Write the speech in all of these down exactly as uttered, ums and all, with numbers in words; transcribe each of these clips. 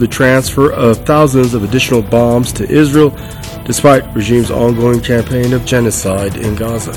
the transfer of thousands of additional bombs to Israel, despite regime's ongoing campaign of genocide in Gaza.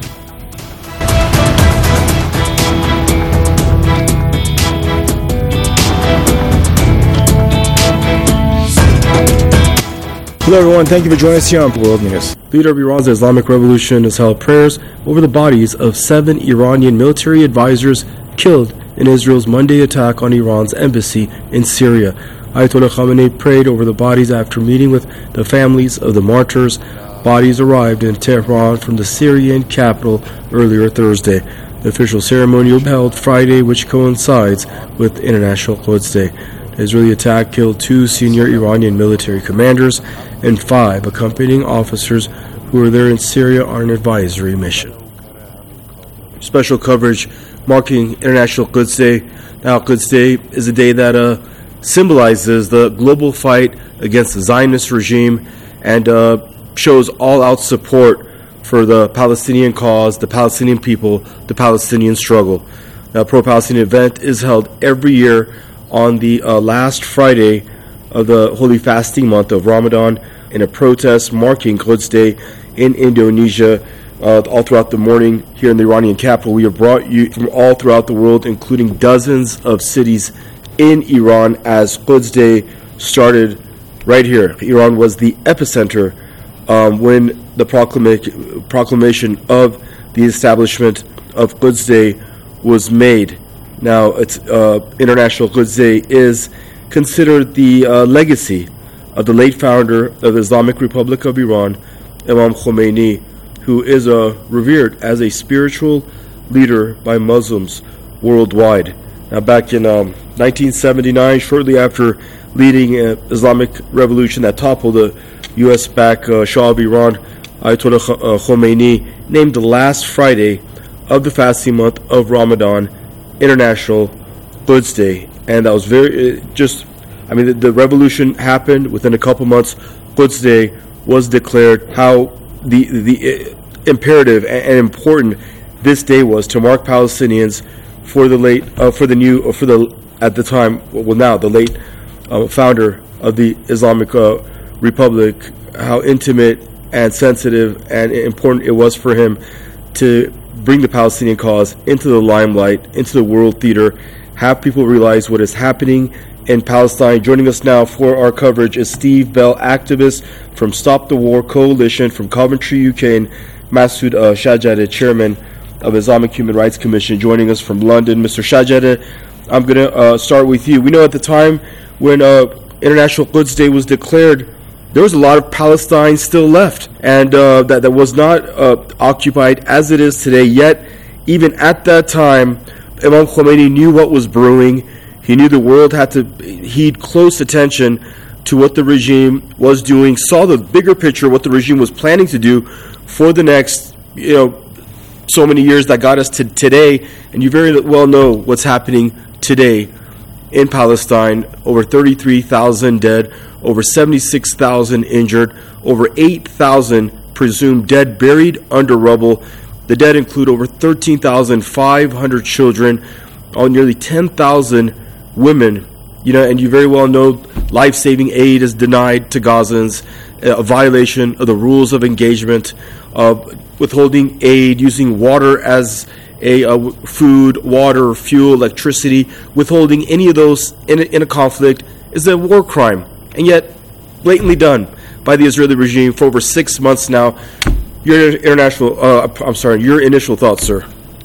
Hello everyone, thank you for joining us here on World News. Leader of Iran's Islamic Revolution has held prayers over the bodies of seven Iranian military advisors killed in Israel's Monday attack on Iran's embassy in Syria. Ayatollah Khamenei prayed over the bodies after meeting with the families of the martyrs. Bodies arrived in Tehran from the Syrian capital earlier Thursday. The official ceremony was held Friday, which coincides with International Quds Day. The Israeli attack killed two senior Iranian military commanders and five accompanying officers who were there in Syria on an advisory mission. Special coverage marking International Quds Day. Now, Quds Day is a day that uh, symbolizes the global fight against the Zionist regime and uh, shows all-out support for the Palestinian cause, the Palestinian people, the Palestinian struggle. Now, a pro-Palestinian event is held every year on the uh, last Friday of the holy fasting month of Ramadan in a protest marking Quds Day in Indonesia. Uh, all throughout the morning here in the Iranian capital, we have brought you from all throughout the world, including dozens of cities in Iran, as Quds Day started right here. Iran was the epicenter um, when the proclama- proclamation of the establishment of Quds Day was made. Now, it's, uh, International Quds Day is considered the uh, legacy of the late founder of the Islamic Republic of Iran, Imam Khomeini, who is uh, revered as a spiritual leader by Muslims worldwide. Now, back in um, nineteen seventy-nine, shortly after leading an Islamic revolution that toppled the U S-backed uh, Shah of Iran, Ayatollah Khomeini named the last Friday of the fasting month of Ramadan International Quds Day. And that was very, uh, just, I mean, the, the revolution happened within a couple months. Quds Day was declared. How the the uh, imperative and, and important this day was to mark Palestinians for the late, uh, for the new, or for the, at the time, well now, the late uh, founder of the Islamic uh, Republic, how intimate and sensitive and important it was for him to bring the Palestinian cause into the limelight, into the world theater, have people realize what is happening in Palestine. Joining us now for our coverage is Steve Bell, activist from Stop the War Coalition from Coventry, U K, and Masood uh, Shahzadeh, chairman of Islamic Human Rights Commission, joining us from London. Mister Shahzadeh, I'm going to uh, start with you. We know at the time when uh, International Quds Day was declared, there was a lot of Palestine still left, and uh, that, that was not uh, occupied as it is today. Yet, even at that time, Imam Khomeini knew what was brewing. He knew the world had to heed close attention to what the regime was doing, saw the bigger picture, what the regime was planning to do for the next, you know, so many years that got us to today. And you very well know what's happening today in Palestine. Over thirty-three thousand dead, over seventy-six thousand injured, over eight thousand presumed dead buried under rubble. The dead include over thirteen thousand five hundred children, on nearly ten thousand women. You know, and you very well know life-saving aid is denied to Gazans, a violation of the rules of engagement, of withholding aid, using water as a uh, food, water, fuel, electricity. Withholding any of those in a, in a conflict is a war crime, and yet blatantly done by the Israeli regime for over six months now. Your international, uh, I'm sorry, your initial thoughts, sir.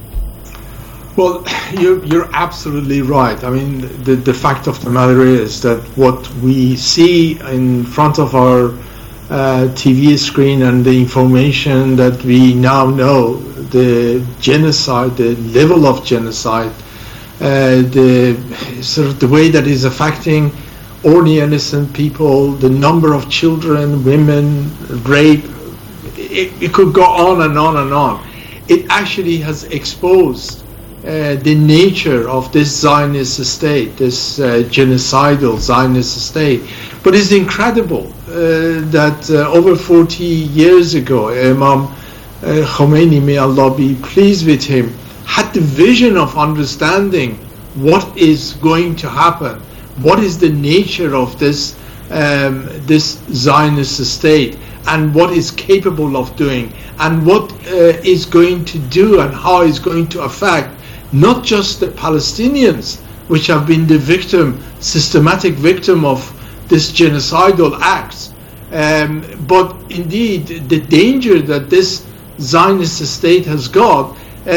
Well, you're, you're absolutely right. I mean, the, the fact of the matter is that what we see in front of our uh, T V screen and the information that we now know, the genocide, the level of genocide, uh, the sort of the way that is affecting ordinary innocent people, the number of children, women, rape, it, it could go on and on and on. It actually has exposed Uh, the nature of this Zionist state, this uh, genocidal Zionist state. But it's incredible uh, that uh, over forty years ago, Imam uh, Khomeini, may Allah be pleased with him, had the vision of understanding what is going to happen, what is the nature of this um, this Zionist state, and what is capable of doing, and what uh, is going to do, and how it's going to affect not just the Palestinians, which have been the victim, systematic victim of this genocidal acts, um, but indeed the danger that this Zionist state has got uh,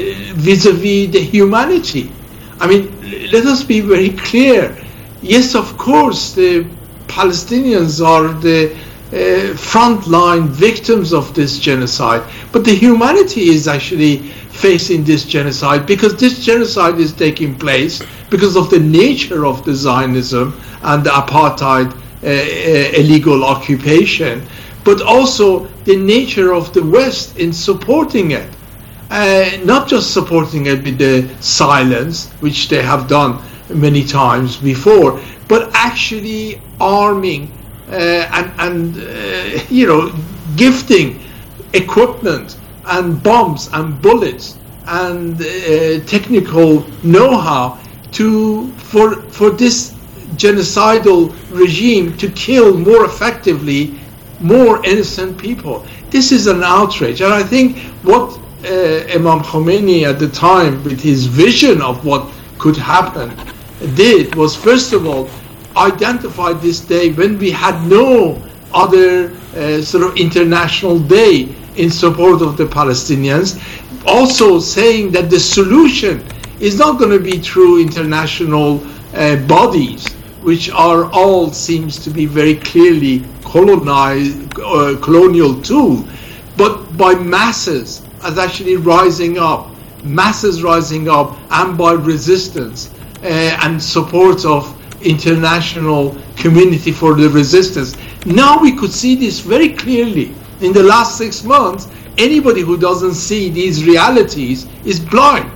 vis-a-vis the humanity. I mean, let us be very clear. Yes, of course, the Palestinians are the uh, frontline victims of this genocide, but the humanity is actually facing this genocide, because this genocide is taking place because of the nature of the Zionism and the apartheid uh, uh, illegal occupation, but also the nature of the West in supporting it. Uh, not just supporting it with the silence, which they have done many times before, but actually arming uh, and, and uh, you know, gifting equipment and bombs and bullets and uh, technical know-how to for for this genocidal regime to kill more effectively more innocent people. This is an outrage, and I think what uh, Imam Khomeini at the time, with his vision of what could happen, did was, first of all, identify this day when we had no other uh, sort of international day in support of the Palestinians, also saying that the solution is not going to be through international uh, bodies, which are all seems to be very clearly colonized, uh, colonial tool, but by masses as actually rising up, masses rising up, and by resistance uh, and support of international community for the resistance. Now we could see this very clearly. In the last six months, anybody who doesn't see these realities is blind.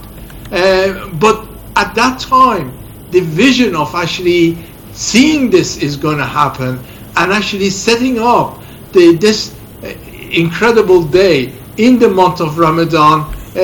Uh, but at that time, the vision of actually seeing this is going to happen and actually setting up the, this uh, incredible day in the month of Ramadan, uh,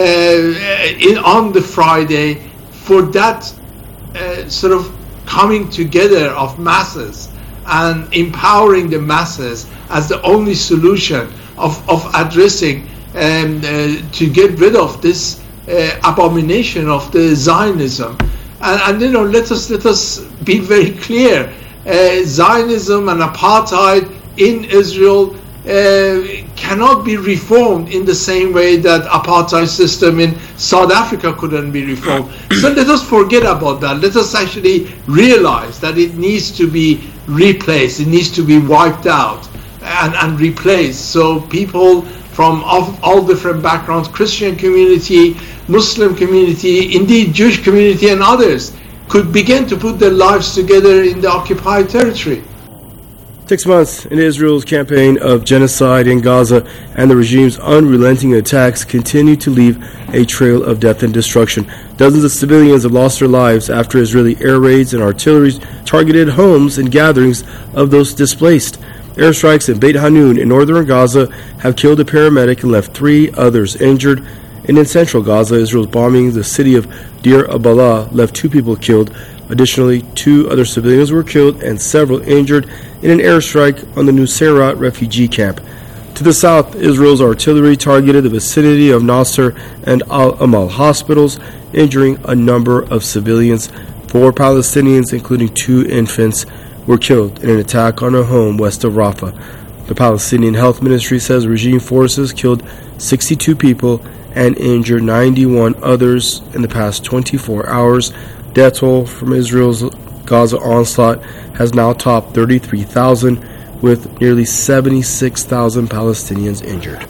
in, on the Friday, for that uh, sort of coming together of masses and empowering the masses as the only solution of, of addressing um, uh, to get rid of this uh, abomination of the Zionism. And, and you know, let us let us be very clear. Uh, Zionism and apartheid in Israel uh, cannot be reformed in the same way that apartheid system in South Africa couldn't be reformed. So let us forget about that. Let us actually realize that it needs to be replaced. It needs to be wiped out and, and replaced. So people from all, all different backgrounds, Christian community, Muslim community, indeed Jewish community and others, could begin to put their lives together in the occupied territory. Six months in Israel's campaign of genocide in Gaza and the regime's unrelenting attacks continue to leave a trail of death and destruction. Dozens of civilians have lost their lives after Israeli air raids and artillery targeted homes and gatherings of those displaced. Airstrikes in Beit Hanun in northern Gaza have killed a paramedic and left three others injured. And in central Gaza, Israel's bombing the city of Deir Abalah left two people killed. Additionally, two other civilians were killed and several injured in an airstrike on the Nuseirat refugee camp. To the south, Israel's artillery targeted the vicinity of Nasser and Al-Amal hospitals, injuring a number of civilians. Four Palestinians, including two infants, were killed in an attack on a home west of Rafah. The Palestinian Health Ministry says regime forces killed sixty-two people and injured ninety-one others in the past twenty-four hours. Death toll from Israel's Gaza onslaught has now topped thirty-three thousand, with nearly seventy-six thousand Palestinians injured.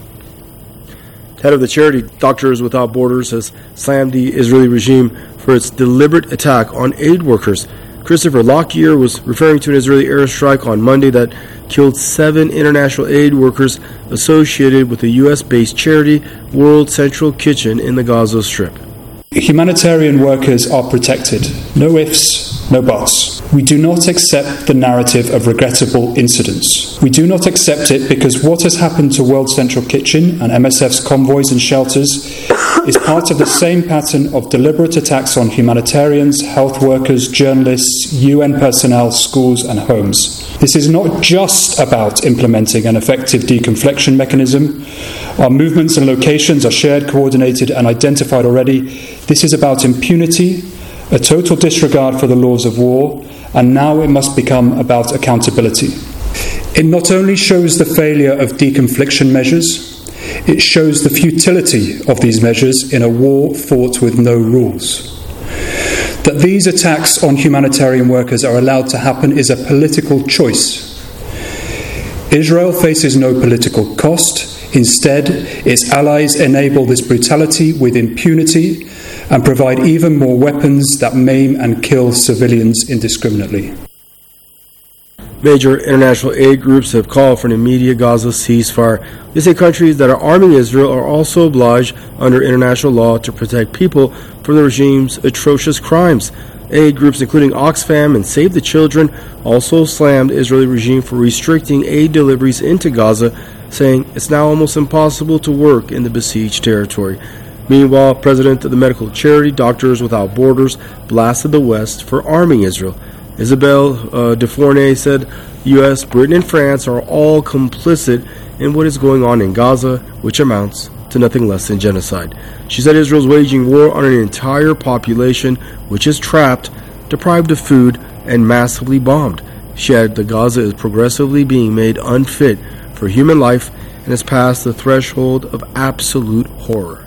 Head of the charity Doctors Without Borders has slammed the Israeli regime for its deliberate attack on aid workers. Christopher Lockyer was referring to an Israeli airstrike on Monday that killed seven international aid workers associated with the U S-based charity World Central Kitchen in the Gaza Strip. Humanitarian workers are protected. No ifs, No buts. We do not accept the narrative of regrettable incidents. We do not accept it because what has happened to World Central Kitchen and M S F's convoys and shelters is part of the same pattern of deliberate attacks on humanitarians, health workers, journalists, U N personnel, schools and homes. This is not just about implementing an effective deconfliction mechanism. Our movements and locations are shared, coordinated and identified already. This is about impunity, a total disregard for the laws of war, and now it must become about accountability. It not only shows the failure of deconfliction measures, it shows the futility of these measures in a war fought with no rules. That these attacks on humanitarian workers are allowed to happen is a political choice. Israel faces no political cost. Instead, its allies enable this brutality with impunity and provide even more weapons that maim and kill civilians indiscriminately. Major international aid groups have called for an immediate Gaza ceasefire. They say countries that are arming Israel are also obliged under international law to protect people from the regime's atrocious crimes. Aid groups including Oxfam and Save the Children also slammed the Israeli regime for restricting aid deliveries into Gaza, saying it's now almost impossible to work in the besieged territory. Meanwhile, President of the medical charity Doctors Without Borders blasted the West for arming Israel. Isabelle uh, Defournay said the U S, Britain, and France are all complicit in what is going on in Gaza, which amounts to nothing less than genocide. She said Israel is waging war on an entire population which is trapped, deprived of food, and massively bombed. She added that Gaza is progressively being made unfit for human life and has passed the threshold of absolute horror.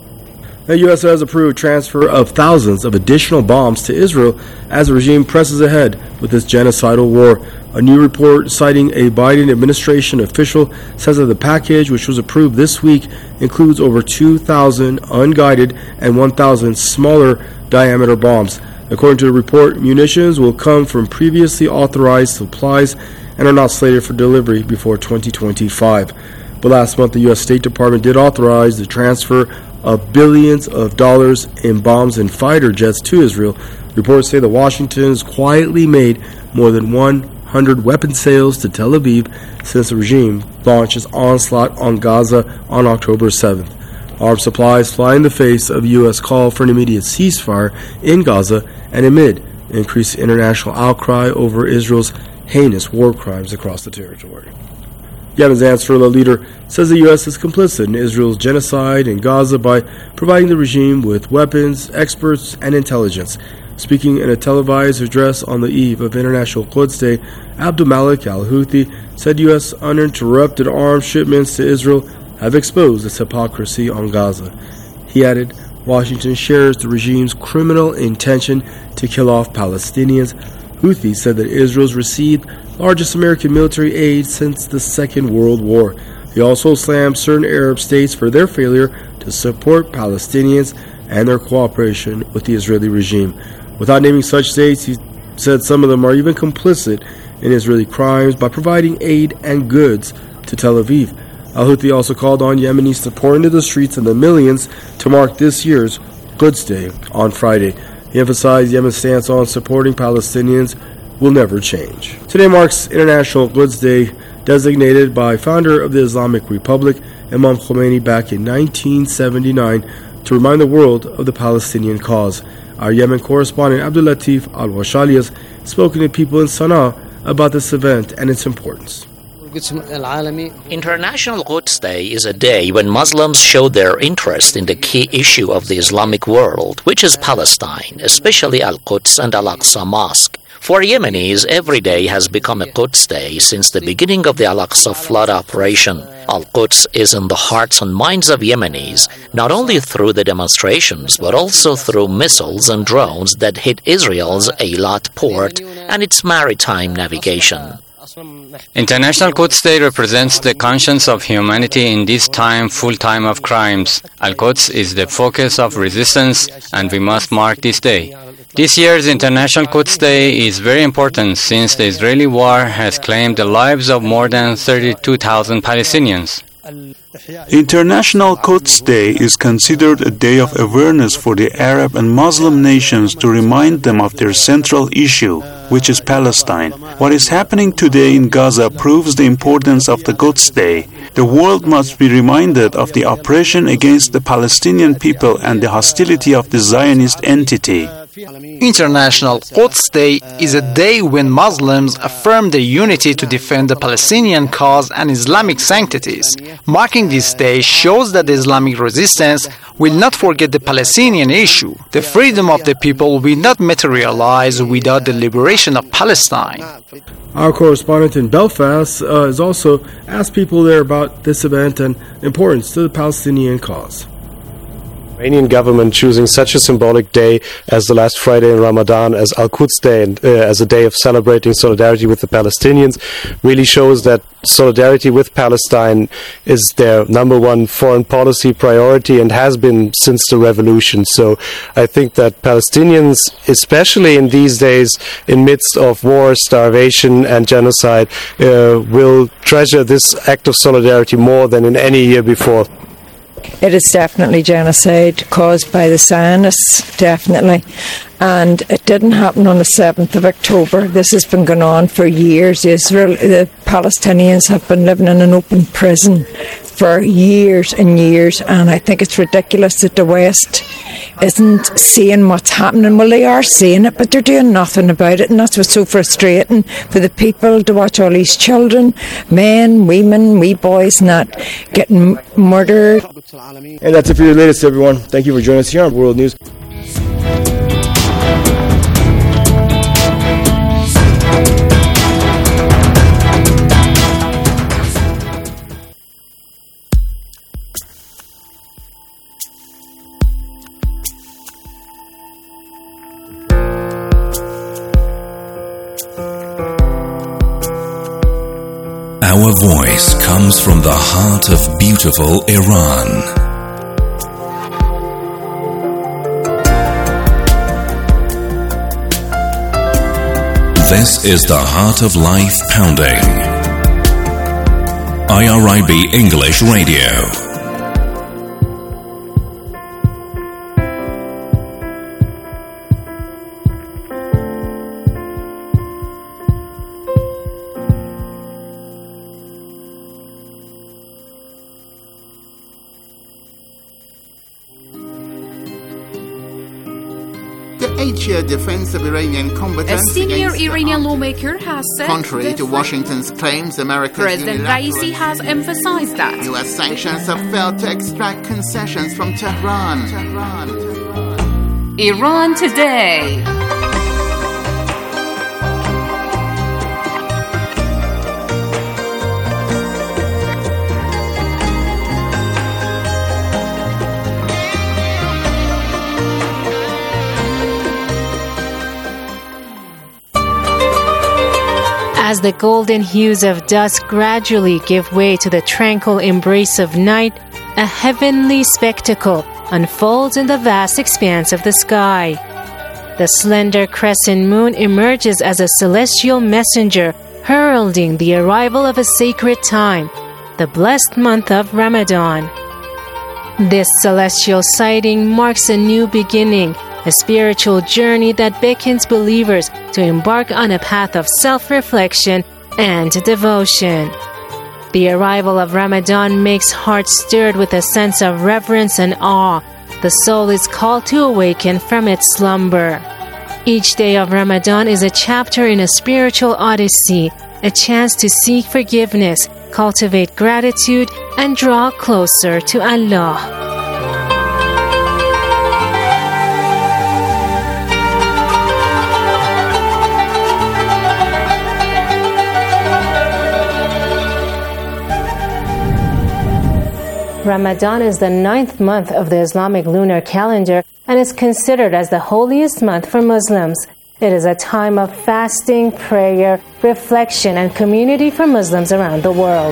The U S has approved transfer of thousands of additional bombs to Israel as the regime presses ahead with this genocidal war. A new report citing a Biden administration official says that the package, which was approved this week, includes over two thousand unguided and one thousand smaller diameter bombs. According to the report, munitions will come from previously authorized supplies and are not slated for delivery before twenty twenty-five. But last month, the U S State Department did authorize the transfer of billions of dollars in bombs and fighter jets to Israel. Reports say that Washington has quietly made more than one hundred weapon sales to Tel Aviv since the regime launched its onslaught on Gaza on October seventh. Armed supplies fly in the face of U S call for an immediate ceasefire in Gaza and amid increased international outcry over Israel's heinous war crimes across the territory. Yemen's Ansarullah leader says the U S is complicit in Israel's genocide in Gaza by providing the regime with weapons, experts, and intelligence. Speaking in a televised address on the eve of International Quds Day, Abdul Malik al-Houthi said U S uninterrupted arms shipments to Israel have exposed its hypocrisy on Gaza. He added, Washington shares the regime's criminal intention to kill off Palestinians. Houthi said that Israel's received largest American military aid since the Second World War. He also slammed certain Arab states for their failure to support Palestinians and their cooperation with the Israeli regime. Without naming such states, he said some of them are even complicit in Israeli crimes by providing aid and goods to Tel Aviv. Al-Houthi also called on Yemenis to pour into the streets in the millions to mark this year's Quds Day on Friday. He emphasized Yemen's stance on supporting Palestinians will never change. Today marks International Quds Day, designated by founder of the Islamic Republic, Imam Khomeini, back in nineteen seventy-nine to remind the world of the Palestinian cause. Our Yemen correspondent Abdul Latif Al-Washali has spoken to people in Sana'a about this event and its importance. International Quds Day is a day when Muslims show their interest in the key issue of the Islamic world, which is Palestine, especially Al-Quds and Al-Aqsa Mosque. For Yemenis, every day has become a Quds Day since the beginning of the Al-Aqsa flood operation. Al-Quds is in the hearts and minds of Yemenis, not only through the demonstrations, but also through missiles and drones that hit Israel's Eilat port and its maritime navigation. International Quds Day represents the conscience of humanity in this time full time of crimes. Al-Quds is the focus of resistance, and we must mark this day. This year's International Quds Day is very important since the Israeli war has claimed the lives of more than thirty-two thousand Palestinians. International Quds Day is considered a day of awareness for the Arab and Muslim nations to remind them of their central issue, which is Palestine. What is happening today in Gaza proves the importance of the Quds Day. The world must be reminded of the oppression against the Palestinian people and the hostility of the Zionist entity. International Quds Day is a day when Muslims affirm their unity to defend the Palestinian cause and Islamic sanctities. Marking this day shows that the Islamic resistance will not forget the Palestinian issue. The freedom of the people will not materialize without the liberation of Palestine. Our correspondent in Belfast uh, has also asked people there about this event and importance to the Palestinian cause. Iranian government choosing such a symbolic day as the last Friday in Ramadan as Al-Quds Day and uh, as a day of celebrating solidarity with the Palestinians really shows that solidarity with Palestine is their number one foreign policy priority and has been since the revolution. So I think that Palestinians, especially in these days in midst of war, starvation and genocide, uh, will treasure this act of solidarity more than in any year before. It is definitely genocide caused by the Zionists, definitely. And it didn't happen on the seventh of October. This has been going on for years. Israel, the Palestinians have been living in an open prison for years and years, and I think it's ridiculous that the West isn't seeing what's happening. Well, they are seeing it, but they're doing nothing about it, and that's what's so frustrating for the people to watch all these children, men, women, wee boys, not getting murdered. And that's it for your latest, everyone. Thank you for joining us here on World News. Our voice comes from the heart of beautiful Iran. This is the Heart of Life Pounding. I R I B English Radio. Eight-year defense of Iranian combatants. A senior Iranian lawmaker has said, contrary to Washington's claims, America's President Raisi has emphasized that U S sanctions have failed to extract concessions from Tehran. Tehran. Tehran. Iran Today. As the golden hues of dusk gradually give way to the tranquil embrace of night, a heavenly spectacle unfolds in the vast expanse of the sky. The slender crescent moon emerges as a celestial messenger heralding the arrival of a sacred time, the blessed month of Ramadan. This celestial sighting marks a new beginning, a spiritual journey that beckons believers to embark on a path of self-reflection and devotion. The arrival of Ramadan makes hearts stirred with a sense of reverence and awe. The soul is called to awaken from its slumber. Each day of Ramadan is a chapter in a spiritual odyssey, a chance to seek forgiveness, cultivate gratitude, and draw closer to Allah. Ramadan is the ninth month of the Islamic lunar calendar and is considered as the holiest month for Muslims. It is a time of fasting, prayer, reflection, and community for Muslims around the world.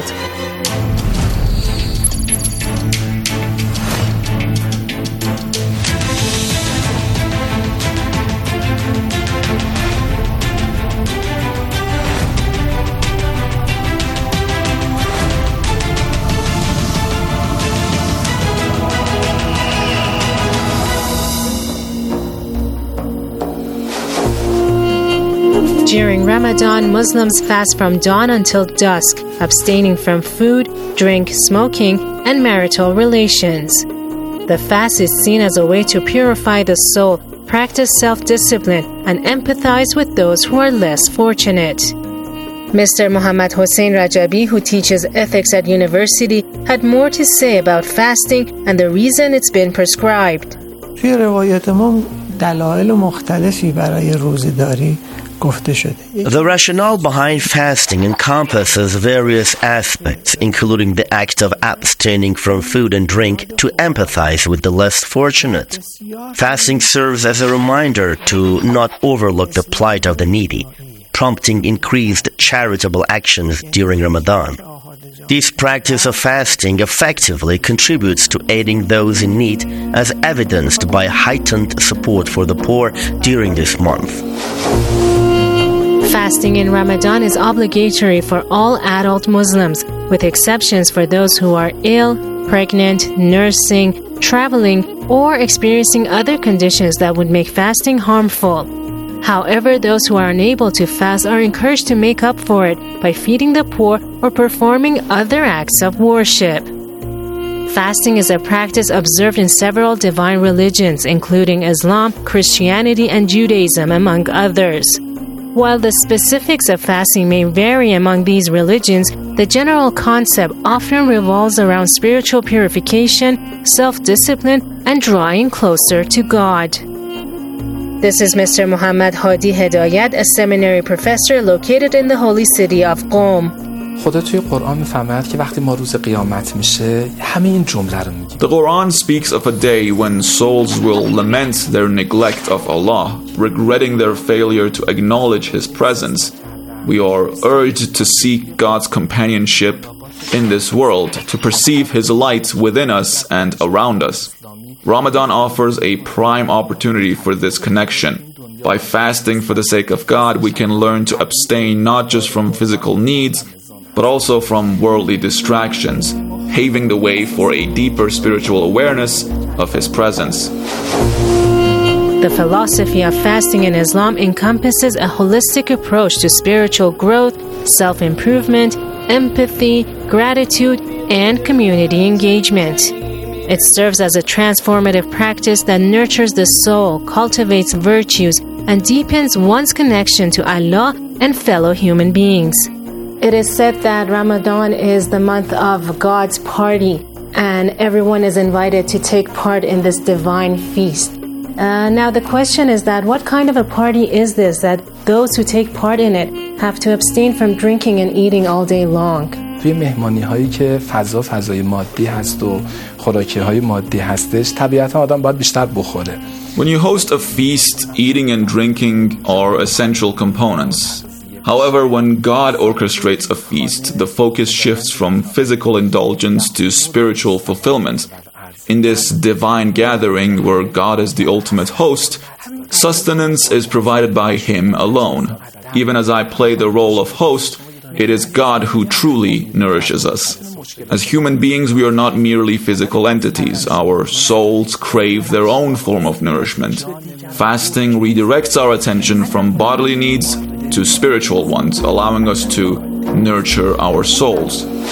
Ramadan, Muslims fast from dawn until dusk, abstaining from food, drink, smoking, and marital relations. The fast is seen as a way to purify the soul, practice self-discipline, and empathize with those who are less fortunate. Mister Muhammad Hossein Rajabi, who teaches ethics at university, had more to say about fasting and the reason it's been prescribed. توی روایات ما دلایل مختلفی برای روزه‌داری گفته شده. The rationale behind fasting encompasses various aspects, including the act of abstaining from food and drink to empathize with the less fortunate. Fasting serves as a reminder to not overlook the plight of the needy, prompting increased charitable actions during Ramadan. This practice of fasting effectively contributes to aiding those in need, as evidenced by heightened support for the poor during this month. Fasting in Ramadan is obligatory for all adult Muslims, with exceptions for those who are ill, pregnant, nursing, traveling, or experiencing other conditions that would make fasting harmful. However, those who are unable to fast are encouraged to make up for it by feeding the poor or performing other acts of worship. Fasting is a practice observed in several divine religions, including Islam, Christianity, and Judaism, among others. While the specifics of fasting may vary among these religions, the general concept often revolves around spiritual purification, self-discipline, and drawing closer to God. This is Mister Muhammad Hadi Hedayat, a seminary professor located in the holy city of Qom. خدا توی قرآن میفرماید که وقتی ما روز قیامت میشه همه این جمله رو میگه. The Quran speaks of a day when souls will lament their neglect of Allah, regretting their failure to acknowledge His presence. We are urged to seek God's companionship in this world, to perceive His light within us and around us. Ramadan offers a prime opportunity for this connection. By fasting for the sake of God, we can learn to abstain not just from physical needs, but also from worldly distractions, paving the way for a deeper spiritual awareness of His presence. The philosophy of fasting in Islam encompasses a holistic approach to spiritual growth, self-improvement, empathy, gratitude, and community engagement. It serves as a transformative practice that nurtures the soul, cultivates virtues, and deepens one's connection to Allah and fellow human beings. It is said that Ramadan is the month of God's party, and everyone is invited to take part in this divine feast. Uh, now the question is that what kind of a party is this that those who take part in it have to abstain from drinking and eating all day long? توی مهمانی هایی که فضا فضای مادی هست و خوراکی های مادی هستش طبیعتا آدم باید بیشتر بخوره. When you host a feast, eating and drinking are essential components. However, when God orchestrates a feast, the focus shifts from physical indulgence to spiritual fulfillment. In this divine gathering where God is the ultimate host, sustenance is provided by Him alone. Even as I play the role of host, it is God who truly nourishes us. As human beings, we are not merely physical entities. Our souls crave their own form of nourishment. Fasting redirects our attention from bodily needs to spiritual ones, allowing us to nurture our souls.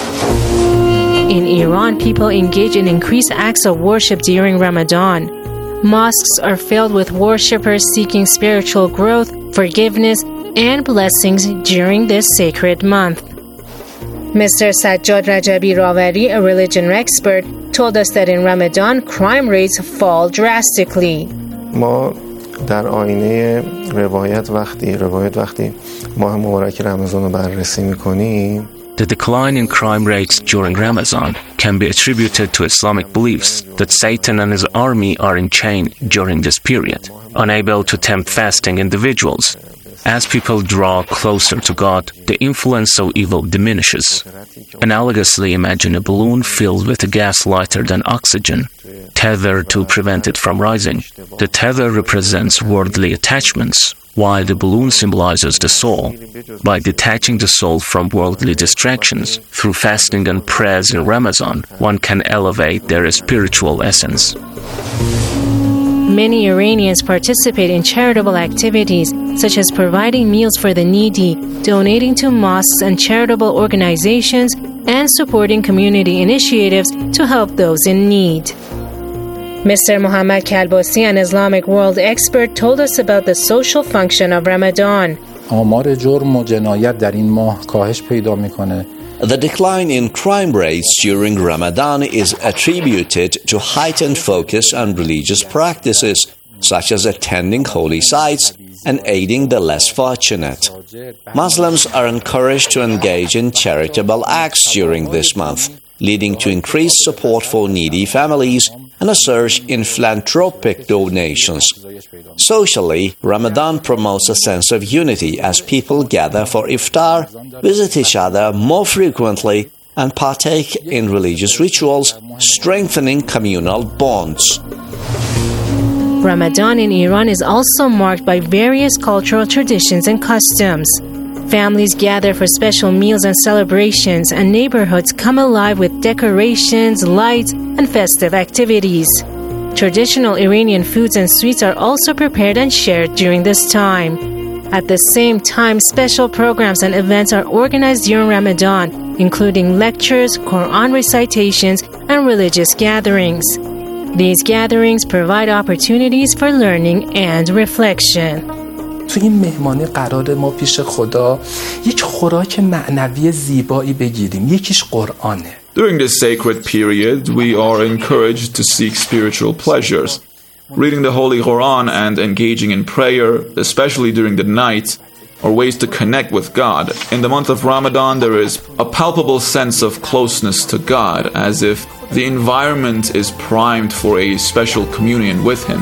In Iran, people engage in increased acts of worship during Ramadan. Mosques are filled with worshippers seeking spiritual growth, forgiveness, and blessings during this sacred month. Mister Sajjad Rajabi Rawari, a religion expert, told us that in Ramadan, crime rates fall drastically. ما در آینه روایت وقتی روایت وقتی ماه مبارک رمضان رو بررسی می‌کنیم The decline in crime rates during Ramadan can be attributed to Islamic beliefs that Satan and his army are in chain during this period, unable to tempt fasting individuals. As people draw closer to God, the influence of evil diminishes. Analogously, imagine a balloon filled with a gas lighter than oxygen, tethered to prevent it from rising. The tether represents worldly attachments, while the balloon symbolizes the soul. By detaching the soul from worldly distractions, through fasting and prayers in Ramadan, one can elevate their spiritual essence. Many Iranians participate in charitable activities such as providing meals for the needy, donating to mosques and charitable organizations, and supporting community initiatives to help those in need. Mister Mohammad Kalbasi, an Islamic world expert, told us about the social function of Ramadan. آمار جرم و جنایت در این ماه کاهش پیدا میکنه. The decline in crime rates during Ramadan is attributed to heightened focus on religious practices, such as attending holy sites and aiding the less fortunate. Muslims are encouraged to engage in charitable acts during this month, leading to increased support for needy families and a surge in philanthropic donations. Socially, Ramadan promotes a sense of unity as people gather for iftar, visit each other more frequently, and partake in religious rituals, strengthening communal bonds. Ramadan in Iran is also marked by various cultural traditions and customs. Families gather for special meals and celebrations, and neighborhoods come alive with decorations, lights, and festive activities. Traditional Iranian foods and sweets are also prepared and shared during this time. At the same time, special programs and events are organized during Ramadan, including lectures, Quran recitations, and religious gatherings. These gatherings provide opportunities for learning and reflection. تو این مهمانی قرار ما پیش خدا یک خوراک معنوی زیبایی بگیریم. یکیش قرآنه. During this sacred period, we are encouraged to seek spiritual pleasures. Reading the Holy Quran and engaging in prayer, especially during the night, are ways to connect with God. In the month of Ramadan, there is a palpable sense of closeness to God, as if the environment is primed for a special communion with Him.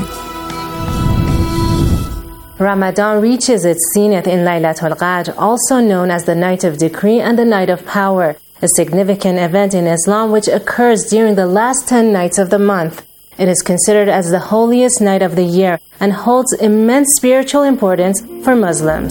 Ramadan reaches its zenith in Laylatul Qadr, also known as the Night of Decree and the Night of Power, a significant event in Islam which occurs during the last ten nights of the month. It is considered as the holiest night of the year and holds immense spiritual importance for Muslims.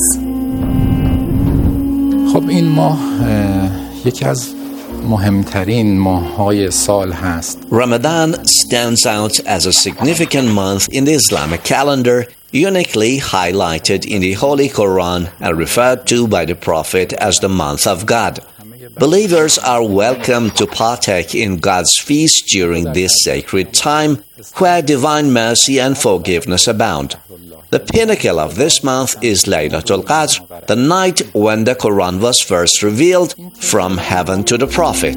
خب این ماه یکی از مهمترین ماه‌های سال هست. Ramadan stands out as a significant month in the Islamic calendar, uniquely highlighted in the Holy Quran and referred to by the Prophet as the month of God. Believers are welcome to partake in God's feast during this sacred time, where divine mercy and forgiveness abound. The pinnacle of this month is Laylatul Qadr, the night when the Quran was first revealed from heaven to the Prophet.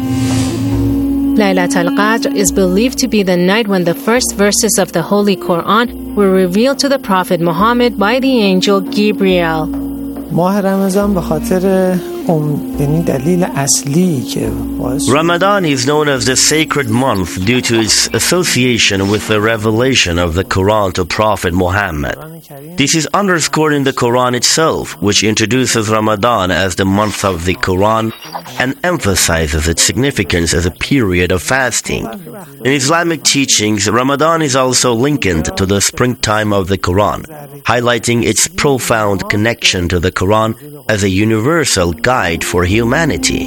Laylatul Qadr is believed to be the night when the first verses of the Holy Quran were revealed to the Prophet Muhammad by the angel Gabriel. ماه رمضان به خاطر یعنی دلیل اصلی که Ramadan is known as the sacred month due to its association with the revelation of the Quran to Prophet Muhammad. This is underscored in the Quran itself, which introduces Ramadan as the month of the Quran and emphasizes its significance as a period of fasting. In Islamic teachings, Ramadan is also likened to the springtime of the Quran, highlighting its profound connection to the Quran as a universal guide for humanity.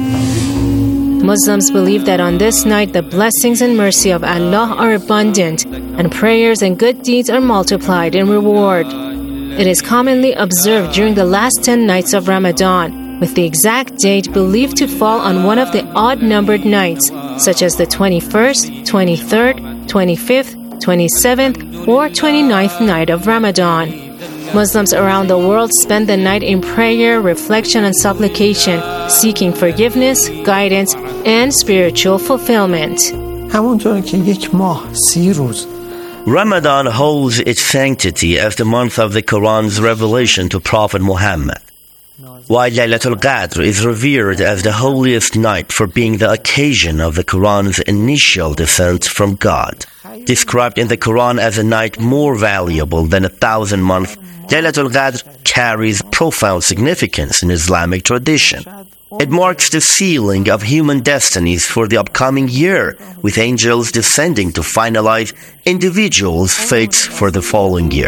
Muslims believe that on this night the blessings and mercy of Allah are abundant and prayers and good deeds are multiplied in reward. It is commonly observed during the last ten nights of Ramadan, with the exact date believed to fall on one of the odd-numbered nights, such as the twenty-first, twenty-third, twenty-fifth, twenty-seventh, or twenty-ninth night of Ramadan. Muslims around the world spend the night in prayer, reflection, and supplication, seeking forgiveness, guidance, and spiritual fulfillment. همونطور که یک ماه سی روز Ramadan holds its sanctity as the month of the Quran's revelation to Prophet Muhammad, while Laylatul Qadr is revered as the holiest night for being the occasion of the Quran's initial descent from God. Described in the Quran as a night more valuable than a thousand months, Laylatul Qadr carries profound significance in Islamic tradition. It marks the sealing of human destinies for the upcoming year, with angels descending to finalize individuals' fates for the following year.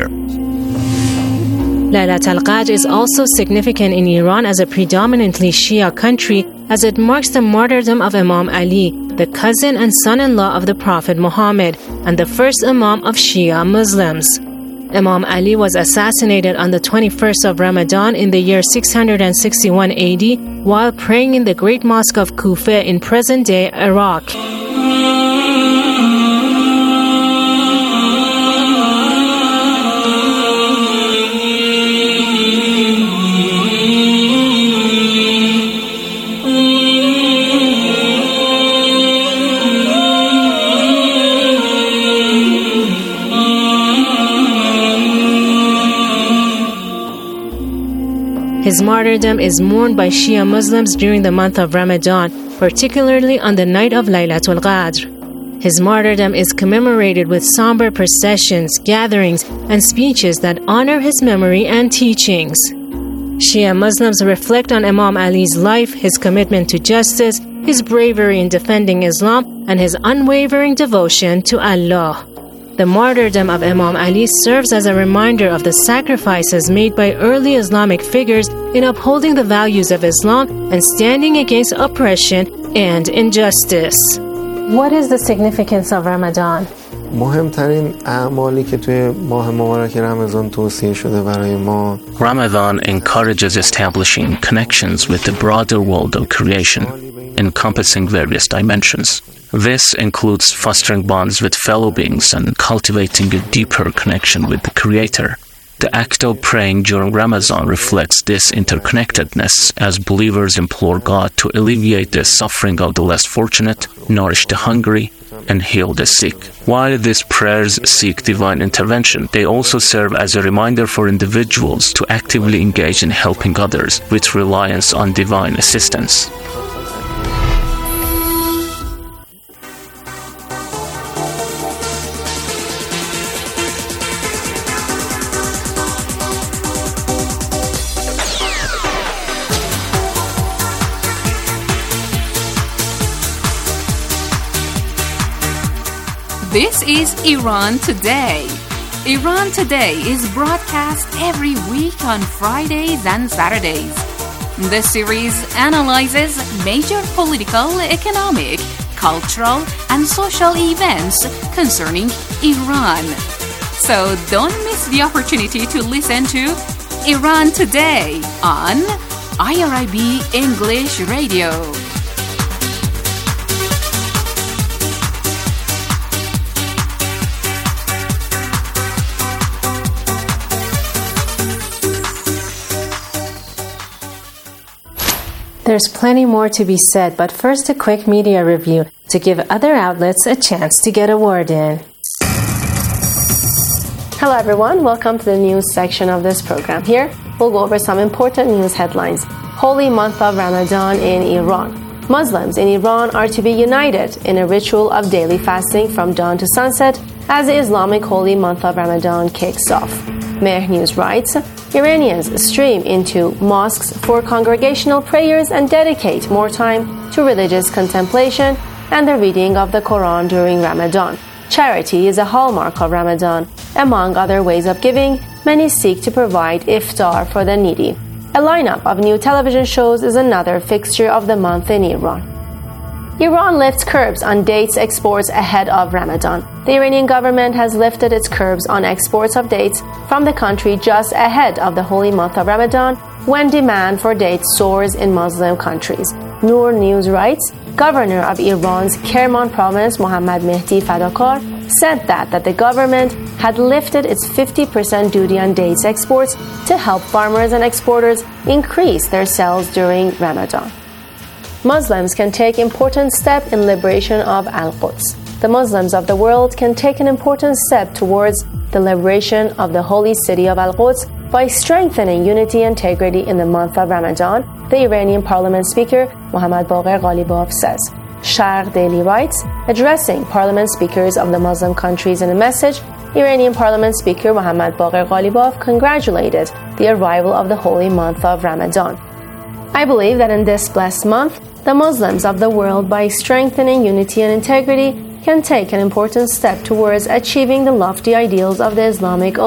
Laylatul Qadr is also significant in Iran as a predominantly Shia country as it marks the martyrdom of Imam Ali, the cousin and son-in-law of the Prophet Muhammad and the first Imam of Shia Muslims. Imam Ali was assassinated on the twenty-first of Ramadan in the year six hundred sixty-one A D while praying in the Great Mosque of Kufa in present-day Iraq. His martyrdom is mourned by Shia Muslims during the month of Ramadan, particularly on the night of Laylatul Qadr. His martyrdom is commemorated with somber processions, gatherings, and speeches that honor his memory and teachings. Shia Muslims reflect on Imam Ali's life, his commitment to justice, his bravery in defending Islam, and his unwavering devotion to Allah. The martyrdom of Imam Ali serves as a reminder of the sacrifices made by early Islamic figures in upholding the values of Islam and standing against oppression and injustice. What is the significance of Ramadan? مهمترین اعمالی که توی ماه مبارک رمضان توصیه شده برای ما Ramadan encourages establishing connections with the broader world of creation, encompassing various dimensions. This includes fostering bonds with fellow beings and cultivating a deeper connection with the Creator. The act of praying during Ramadan reflects this interconnectedness as believers implore God to alleviate the suffering of the less fortunate, nourish the hungry, and heal the sick. While these prayers seek divine intervention, they also serve as a reminder for individuals to actively engage in helping others with reliance on divine assistance. This is Iran Today. Iran Today is broadcast every week on Fridays and Saturdays. The series analyzes major political, economic, cultural, and social events concerning Iran. So don't miss the opportunity to listen to Iran Today on I R I B English Radio. There's plenty more to be said, but first a quick media review to give other outlets a chance to get a word in. Hello everyone, welcome to the news section of this program. Here, we'll go over some important news headlines. Holy month of Ramadan in Iran. Muslims in Iran are to be united in a ritual of daily fasting from dawn to sunset as the Islamic holy month of Ramadan kicks off. Mehr News writes, Iranians stream into mosques for congregational prayers and dedicate more time to religious contemplation and the reading of the Quran during Ramadan. Charity is a hallmark of Ramadan. Among other ways of giving, many seek to provide iftar for the needy. A lineup of new television shows is another fixture of the month in Iran. Iran lifts curbs on dates exports ahead of Ramadan. The Iranian government has lifted its curbs on exports of dates from the country just ahead of the holy month of Ramadan, when demand for dates soars in Muslim countries. Noor News writes, Governor of Iran's Kerman province, Mohammad Mehdi Fadakar, said that, that the government had lifted its fifty percent duty on dates exports to help farmers and exporters increase their sales during Ramadan. Muslims can take important step in liberation of Al-Quds. The Muslims of the world can take an important step towards the liberation of the holy city of Al-Quds by strengthening unity and integrity in the month of Ramadan, the Iranian parliament speaker Mohammad Baqir Ghalibaf says. Sharq Daily writes, addressing parliament speakers of the Muslim countries in a message, Iranian parliament speaker Mohammad Baqir Ghalibaf congratulated the arrival of the holy month of Ramadan. I believe that in this blessed month, the Muslims of the world, by strengthening unity and integrity, can take an important step towards achieving the lofty ideals of the Islamic Ummah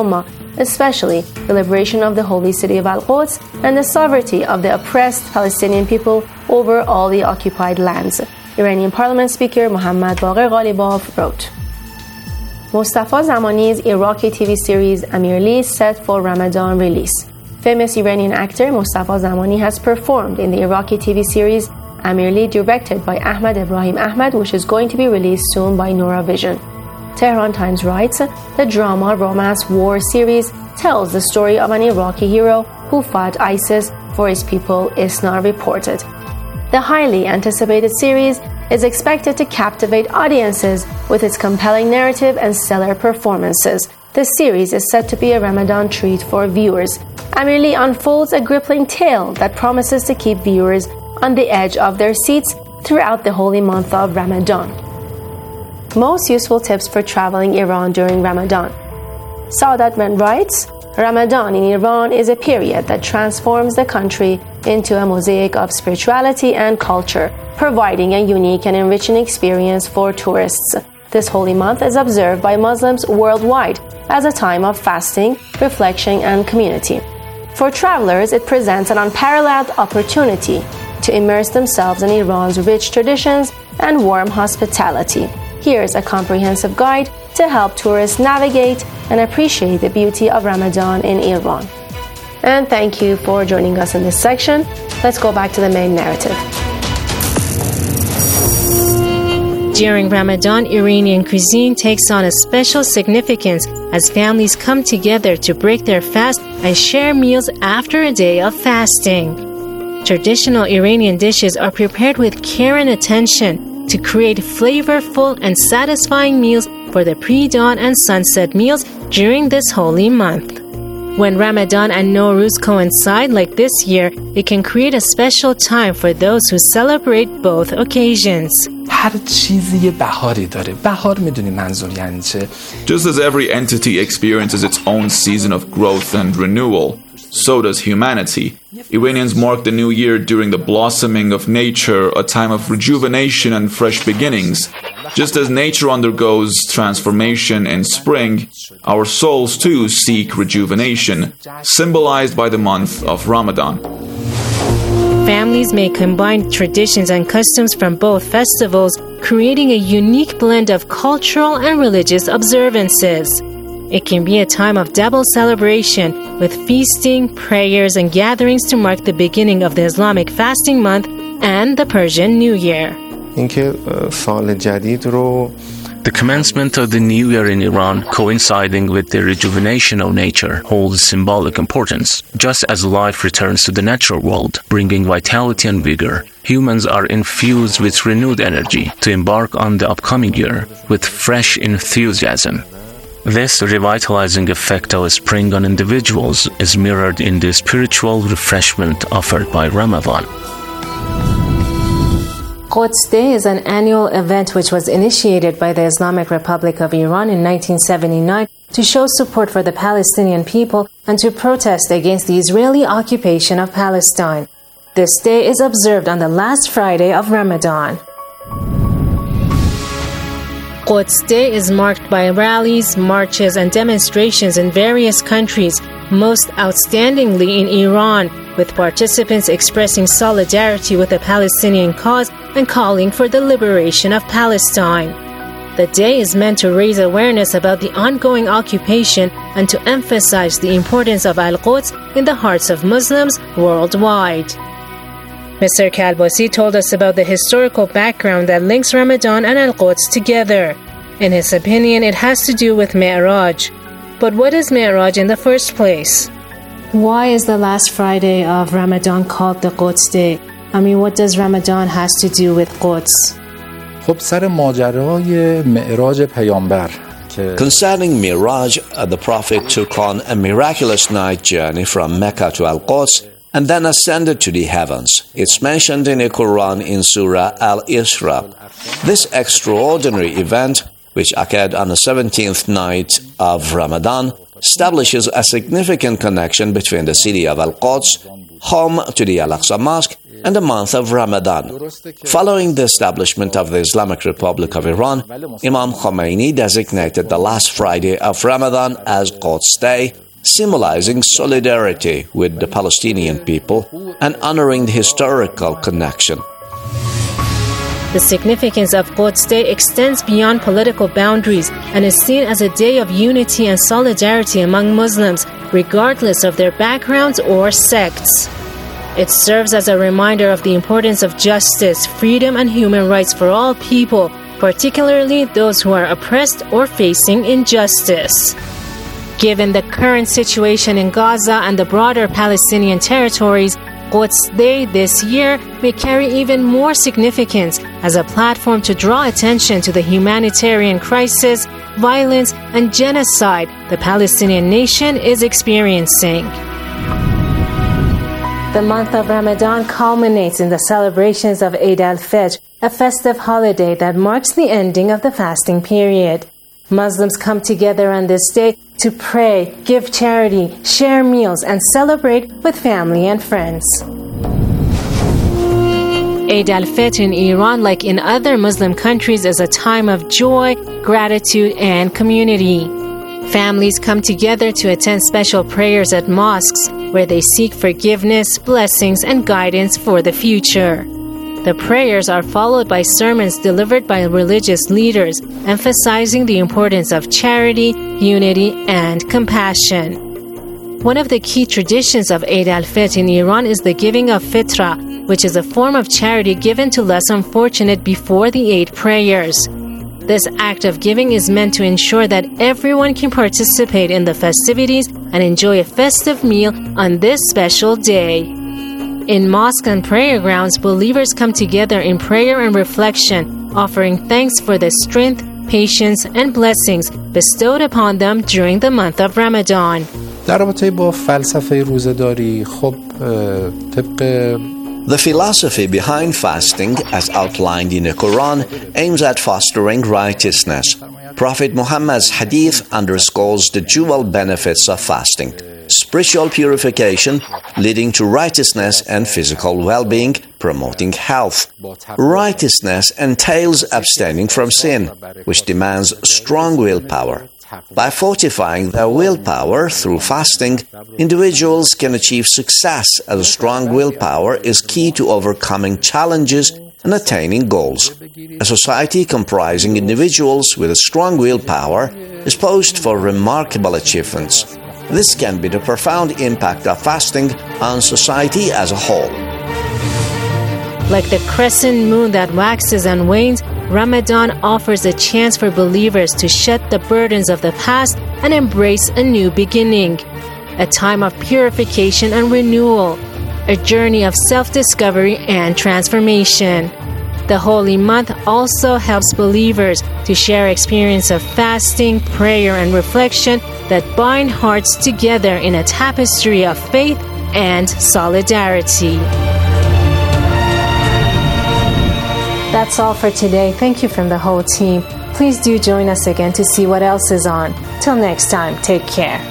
especially the liberation of the holy city of Al-Quds and the sovereignty of the oppressed Palestinian people over all the occupied lands. Iranian Parliament Speaker Mohammad Baqir Ghalibaf wrote. Mustafa Zamani's Iraqi T V series Amirli set for Ramadan release. Famous Iranian actor Mustafa Zamani has performed in the Iraqi T V series Amirli, directed by Ahmad Ibrahim Ahmad, which is going to be released soon by Nora Vision. Tehran Times writes, the drama romance war series tells the story of an Iraqi hero who fought ISIS for his people, ISNA reported. The highly anticipated series is expected to captivate audiences with its compelling narrative and stellar performances. The series is said to be a Ramadan treat for viewers. Amirli unfolds a gripping tale that promises to keep viewers on the edge of their seats throughout the holy month of Ramadan. Most useful tips for traveling Iran during Ramadan. Saadat Mend writes, Ramadan in Iran is a period that transforms the country into a mosaic of spirituality and culture, providing a unique and enriching experience for tourists. This holy month is observed by Muslims worldwide as a time of fasting, reflection, and community. For travelers, it presents an unparalleled opportunity to immerse themselves in Iran's rich traditions and warm hospitality. Here's a comprehensive guide to help tourists navigate and appreciate the beauty of Ramadan in Iran. And thank you for joining us in this section. Let's go back to the main narrative. During Ramadan, Iranian cuisine takes on a special significance as families come together to break their fast and share meals after a day of fasting. Traditional Iranian dishes are prepared with care and attention to create flavorful and satisfying meals for the pre-dawn and sunset meals during this holy month. When Ramadan and Nowruz coincide like this year, it can create a special time for those who celebrate both occasions. هر چیزی یه بهاری داره. بهار میدونی منظور یعنی چه؟ Just as every entity experiences its own season of growth and renewal, so does humanity. Iranians mark the new year during the blossoming of nature, a time of rejuvenation and fresh beginnings. Just as nature undergoes transformation in spring, our souls too seek rejuvenation, symbolized by the month of Ramadan. Families may combine traditions and customs from both festivals, creating a unique blend of cultural and religious observances. It can be a time of double celebration, with feasting, prayers, and gatherings to mark the beginning of the Islamic fasting month and the Persian New Year. The commencement of the New Year in Iran, coinciding with the rejuvenation of nature, holds symbolic importance. Just as life returns to the natural world, bringing vitality and vigor, humans are infused with renewed energy to embark on the upcoming year with fresh enthusiasm. This revitalizing effect of spring on individuals is mirrored in the spiritual refreshment offered by Ramadan. Quds Day is an annual event which was initiated by the Islamic Republic of Iran in nineteen seventy-nine to show support for the Palestinian people and to protest against the Israeli occupation of Palestine. This day is observed on the last Friday of Ramadan. Quds Day is marked by rallies, marches, and demonstrations in various countries, most outstandingly in Iran, with participants expressing solidarity with the Palestinian cause and calling for the liberation of Palestine. The day is meant to raise awareness about the ongoing occupation and to emphasize the importance of Al-Quds in the hearts of Muslims worldwide. Mister Kalbasi told us about the historical background that links Ramadan and Al-Quds together. In his opinion, it has to do with Mi'raj. But what is Mi'raj in the first place? Why is the last Friday of Ramadan called the Quds Day? I mean, what does Ramadan has to do with Quds? خب سر ماجرای معراج پیامبر Concerning Miraj, uh, the Prophet took on a miraculous night journey from Mecca to Al-Quds and then ascended to the heavens. It's mentioned in the Quran in Surah Al-Isra. This extraordinary event, which occurred on the seventeenth night of Ramadan, establishes a significant connection between the city of Al-Quds, home to the Al-Aqsa Mosque, and the month of Ramadan. Following the establishment of the Islamic Republic of Iran, Imam Khomeini designated the last Friday of Ramadan as Quds Day, symbolizing solidarity with the Palestinian people and honoring the historical connection. The significance of Quds Day extends beyond political boundaries and is seen as a day of unity and solidarity among Muslims, regardless of their backgrounds or sects. It serves as a reminder of the importance of justice, freedom, and human rights for all people, particularly those who are oppressed or facing injustice. Given the current situation in Gaza and the broader Palestinian territories, Quds Day this year may carry even more significance as a platform to draw attention to the humanitarian crisis, violence, and genocide the Palestinian nation is experiencing. The month of Ramadan culminates in the celebrations of Eid al-Fitr, a festive holiday that marks the ending of the fasting period. Muslims come together on this day to pray, give charity, share meals, and celebrate with family and friends. Eid al-Fitr in Iran, like in other Muslim countries, is a time of joy, gratitude, and community. Families come together to attend special prayers at mosques, where they seek forgiveness, blessings, and guidance for the future. The prayers are followed by sermons delivered by religious leaders, emphasizing the importance of charity, unity, and compassion. One of the key traditions of Eid al-Fitr in Iran is the giving of fitra, which is a form of charity given to less unfortunate before the Eid prayers. This act of giving is meant to ensure that everyone can participate in the festivities and enjoy a festive meal on this special day. In mosque and prayer grounds, believers come together in prayer and reflection, offering thanks for the strength, patience, and blessings bestowed upon them during the month of Ramadan. در رابطه با فلسفه روزه‌داری خب طبق The philosophy behind fasting, as outlined in the Quran, aims at fostering righteousness. Prophet Muhammad's hadith underscores the dual benefits of fasting: spiritual purification, leading to righteousness, and physical well-being, promoting health. Righteousness entails abstaining from sin, which demands strong willpower. By fortifying their willpower through fasting, individuals can achieve success, as strong willpower is key to overcoming challenges and attaining goals. A society comprising individuals with a strong willpower is poised for remarkable achievements. This can be the profound impact of fasting on society as a whole. Like the crescent moon that waxes and wanes, Ramadan offers a chance for believers to shed the burdens of the past and embrace a new beginning. A time of purification and renewal, a journey of self-discovery and transformation. The holy month also helps believers to share experience of fasting, prayer, and reflection that bind hearts together in a tapestry of faith and solidarity. That's all for today. Thank you from the whole team. Please do join us again to see what else is on. Till next time, take care.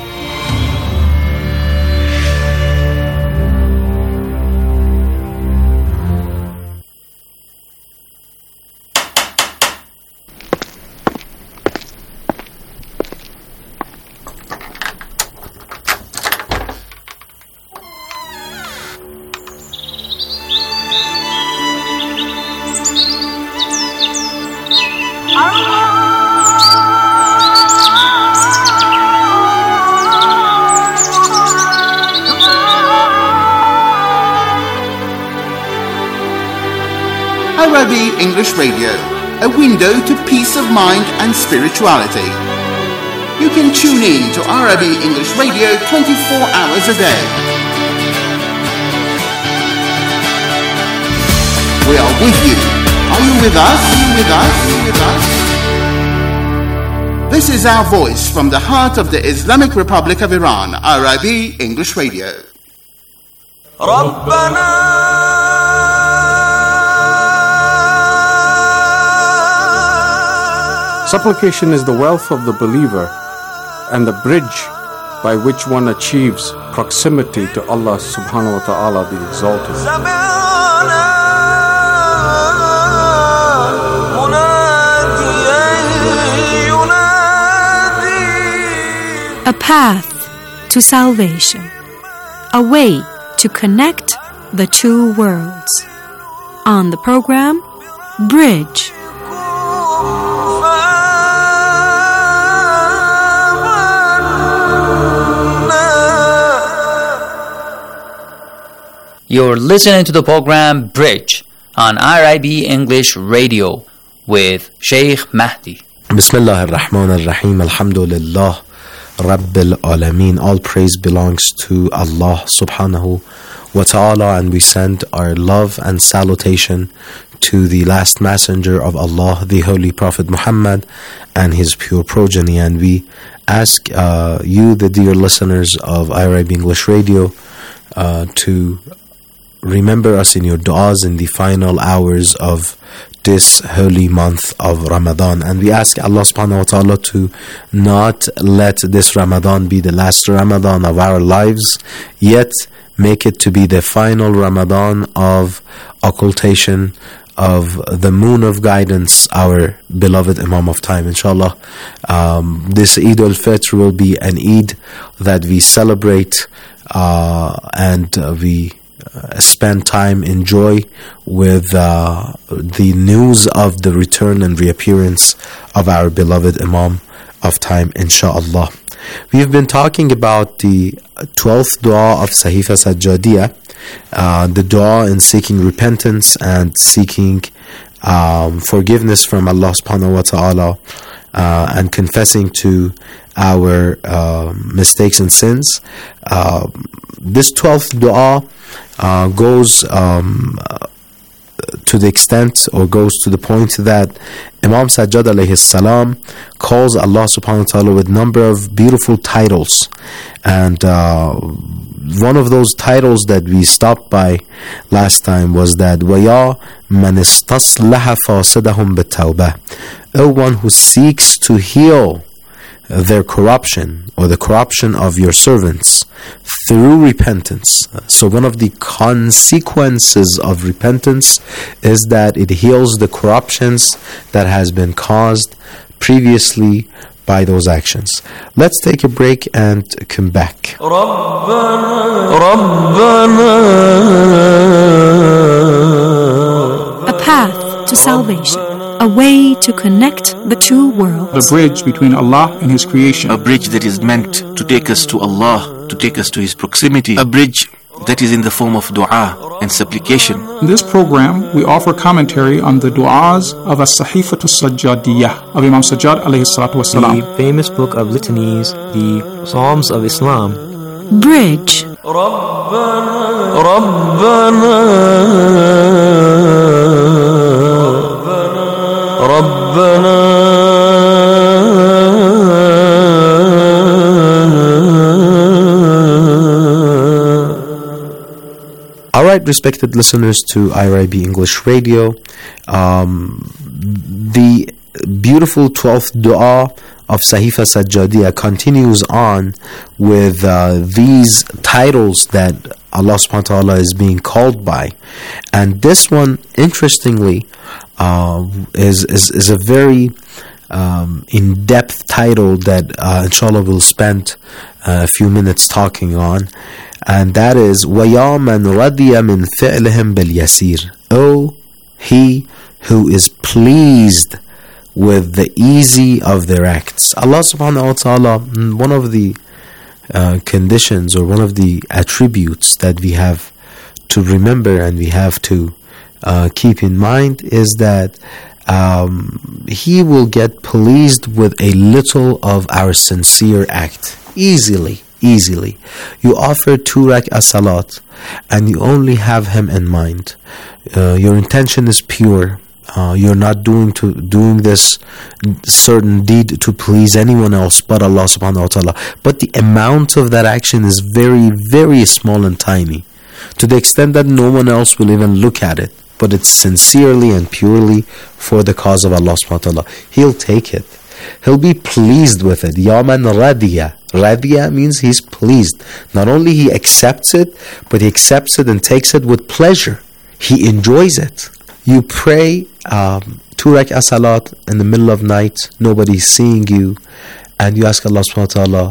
Arabi English Radio, a window to peace of mind and spirituality. You can tune in to Arabi English Radio twenty-four hours a day. We are with you. Are you with us? Are you with us? Are you with us? This is our voice from the heart of the Islamic Republic of Iran, Arabi English Radio. Supplication is the wealth of the believer and the bridge by which one achieves proximity to Allah subhanahu wa ta'ala the Exalted. A path to salvation, a way to connect the two worlds. On the program, Bridge. You're listening to the program Bridge on R I B English Radio with Sheikh Mahdi. Bismillah ar-Rahman ar-Rahim. Alhamdulillah Rabbil Alameen. All praise belongs to Allah subhanahu wa ta'ala, and we send our love and salutation to the last messenger of Allah, the Holy Prophet Muhammad, and his pure progeny. And we ask uh, you, the dear listeners of R I B English Radio, uh, to remember us in your du'as in the final hours of this holy month of Ramadan. And we ask Allah subhanahu wa ta'ala to not let this Ramadan be the last Ramadan of our lives, yet make it to be the final Ramadan of occultation of the moon of guidance, our beloved Imam of time. Inshallah, um, this Eid al-Fitr will be an Eid that we celebrate uh, and uh, we Uh, spend time in joy with uh, the news of the return and reappearance of our beloved Imam of time, inshallah. We've been talking about the twelfth dua of Sahifa Sajjadiyah, uh, the dua in seeking repentance and seeking um, forgiveness from Allah subhanahu wa ta'ala, uh, and confessing to our uh, mistakes and sins. Uh, this twelfth dua Uh, goes um, to the extent, or goes to the point, that Imam Sajjad alayhi salam calls Allah subhanahu wa ta'ala with a number of beautiful titles. And uh, one of those titles that we stopped by last time was that وَيَا مَنِ اسْتَصْلَحَ فَاسِدَهُمْ بِالتَّوْبَةِ, O one who seeks to heal their corruption, or the corruption of your servants, through repentance. So one of the consequences of repentance is that it heals the corruptions that has been caused previously by those actions. Let's take a break and come back. A path to salvation, a way to connect the two worlds. The bridge between Allah and His creation. A bridge that is meant to take us to Allah, to take us to His proximity. A bridge that is in the form of dua and supplication. In this program, we offer commentary on the du'as of As-Sahifatu Sajjadiyah of Imam Sajjad alayhi salatu wasalam. The famous book of litanies, the Psalms of Islam. Bridge. Alright, respected listeners to R I B English Radio, um, the beautiful twelfth dua of Sahifa Sajjadiyah continues on with uh, these titles that Allah subhanahu wa ta'ala is being called by. And this one, interestingly, uh, is, is, is a very um, in-depth title that uh, inshallah we'll spend uh, a few minutes talking on. And that is وَيَا مَنْ رَضِيَ مِنْ فِعْلِهِمْ بِالْيَسِيرِ, O he who is pleased with the easy of their acts. Allah subhanahu wa ta'ala, one of the uh, conditions, or one of the attributes that we have to remember and we have to uh, keep in mind, is that um, He will get pleased with a little of our sincere act, easily. Easily. You offer two rak'ah salat and you only have Him in mind. Uh, your intention is pure. Uh, you're not doing to doing this certain deed to please anyone else but Allah subhanahu wa ta'ala. But the amount of that action is very, very small and tiny, to the extent that no one else will even look at it. But it's sincerely and purely for the cause of Allah subhanahu wa ta'ala. He'll take it. He'll be pleased with it. Ya man radiya. Radiya means He's pleased. Not only He accepts it, but He accepts it and takes it with pleasure. He enjoys it. You pray um, two rak'ah salat in the middle of night, nobody's seeing you, and you ask Allah subhanahu wa ta'ala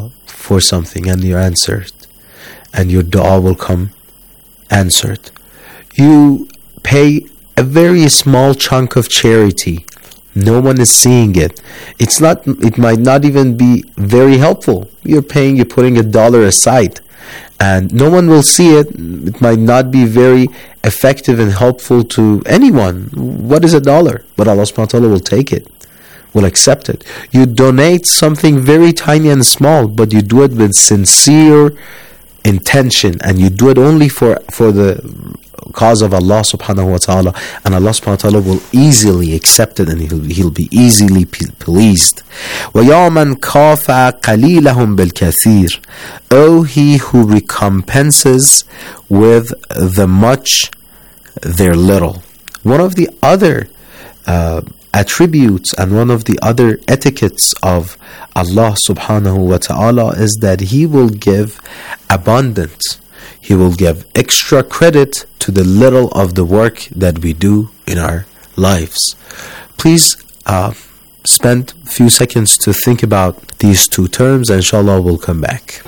for something and you're answered, and your dua will come answered. You pay a very small chunk of charity. No one is seeing it. It's not, it might not even be very helpful. You're paying, you're putting a dollar aside, and no one will see it. It might not be very effective and helpful to anyone. What is a dollar? But Allah subhanahu wa ta'ala will take it, will accept it. You donate something very tiny and small, but you do it with sincere intention, and you do it only for, for the cause of Allah subhanahu wa ta'ala, and Allah subhanahu wa ta'ala will easily accept it, and he'll, he'll be easily pleased. وَيَا مَنْ كَافَ قَلِيلَهُمْ بِالْكَثِيرِ, O he who recompenses with the much their little. One of the other uh, attributes and one of the other etiquettes of Allah subhanahu wa ta'ala is that He will give abundance. He will give extra credit to the little of the work that we do in our lives. Please uh, spend a few seconds to think about these two terms, and inshallah we'll come back.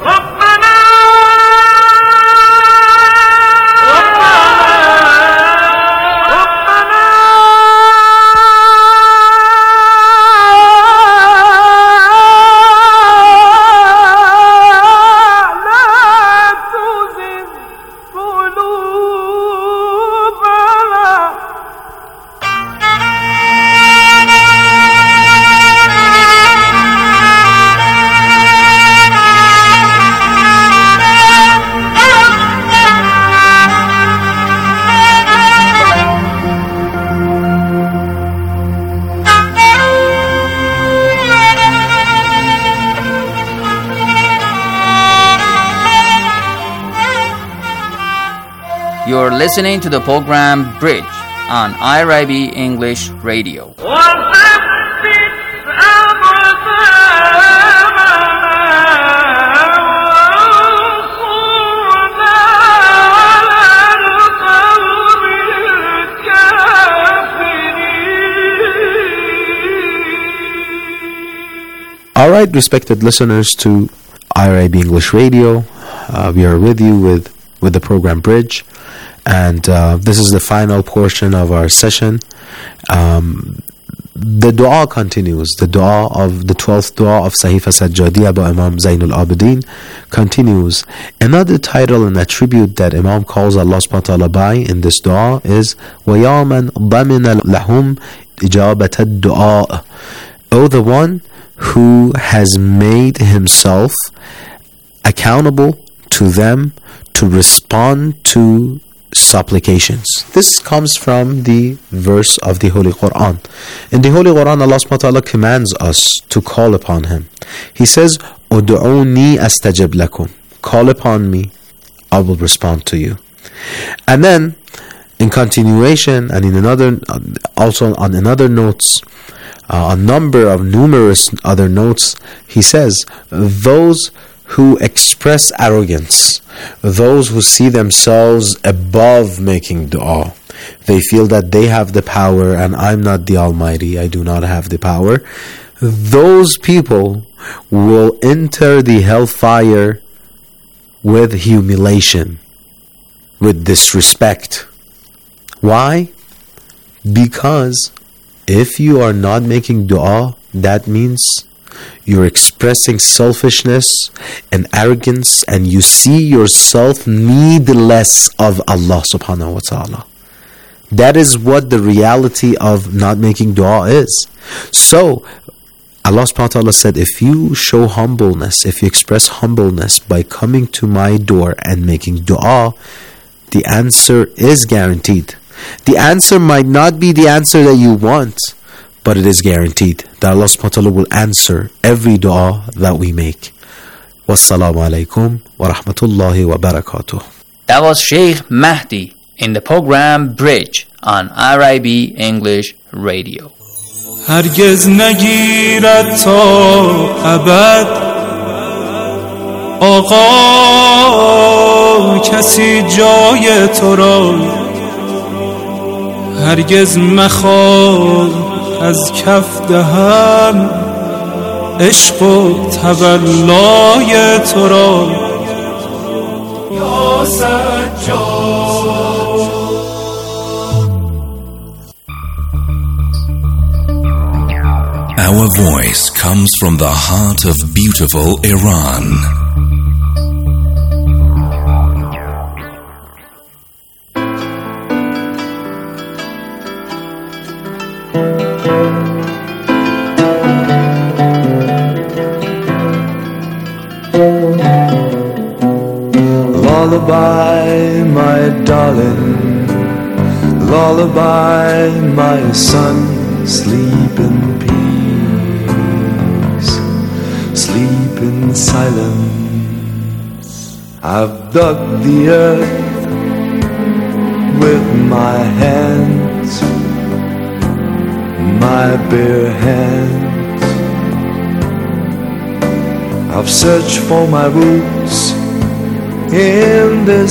You're listening to the program Bridge on I R I B English Radio. All right, respected listeners to I R I B English Radio, uh, we are with you with, with the program Bridge. And uh, this is the final portion of our session. Um, the dua continues. The dua of the twelfth dua of Sahifa Sajjadiyya by Imam Zainul Abidin continues. Another title and attribute that Imam calls Allah subhanahu wa ta'ala by in this dua is وَيَا مَنْ ضَمِنَ لَهُمْ إِجَابَةَ الدُّعَاءِ, O the one who has made himself accountable to them to respond to supplications. This comes from the verse of the Holy Quran. In the Holy Quran, Allah subhanahu wa ta'ala commands us to call upon Him. He says, "Udu'uni astajib lakum." Call upon me, I will respond to you. And then, in continuation, and in another, also on another notes, uh, a number of numerous other notes, He says, those who express arrogance, those who see themselves above making dua, they feel that they have the power and I'm not the Almighty, I do not have the power, those people will enter the hellfire with humiliation, with disrespect. Why? Because if you are not making dua, that means you're expressing selfishness and arrogance, and you see yourself needless of Allah subhanahu wa ta'ala. That is what the reality of not making dua is. So, Allah subhanahu wa ta'ala said, if you show humbleness, if you express humbleness by coming to my door and making dua, the answer is guaranteed. The answer might not be the answer that you want, but it is guaranteed that Allah subhanahu wa ta'ala will answer every dua that we make. Wassalamu alaikum wa rahmatullahi wa barakatuh. That was Sheikh Mahdi in the program Bridge on I R I B English Radio. هرگز نگیرد تا ابد آقا کسی جای تو را هرگز مخواه از کف دهم عشق و تولای تو را یا سجاد. Our voice comes from the heart of beautiful Iran. Lullaby, my darling, lullaby, my son, sleep in peace, sleep in silence. I've dug the earth with my hands, my bare hands. I've searched for my roots in this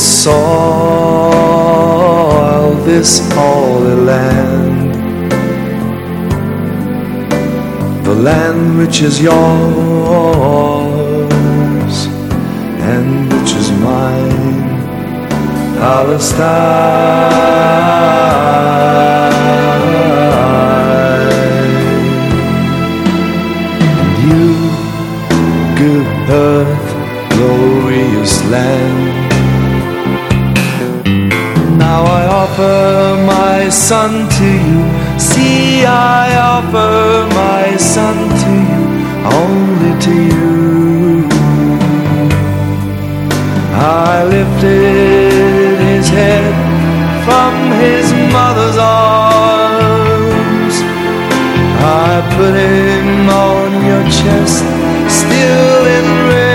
soil, this holy land, the land which is yours and which is mine, Palestine. And you, good earth, glorious land, now I offer my son to you. See, I offer my son to you, only to you. I lifted his head from his mother's arms, I put him on your chest, still in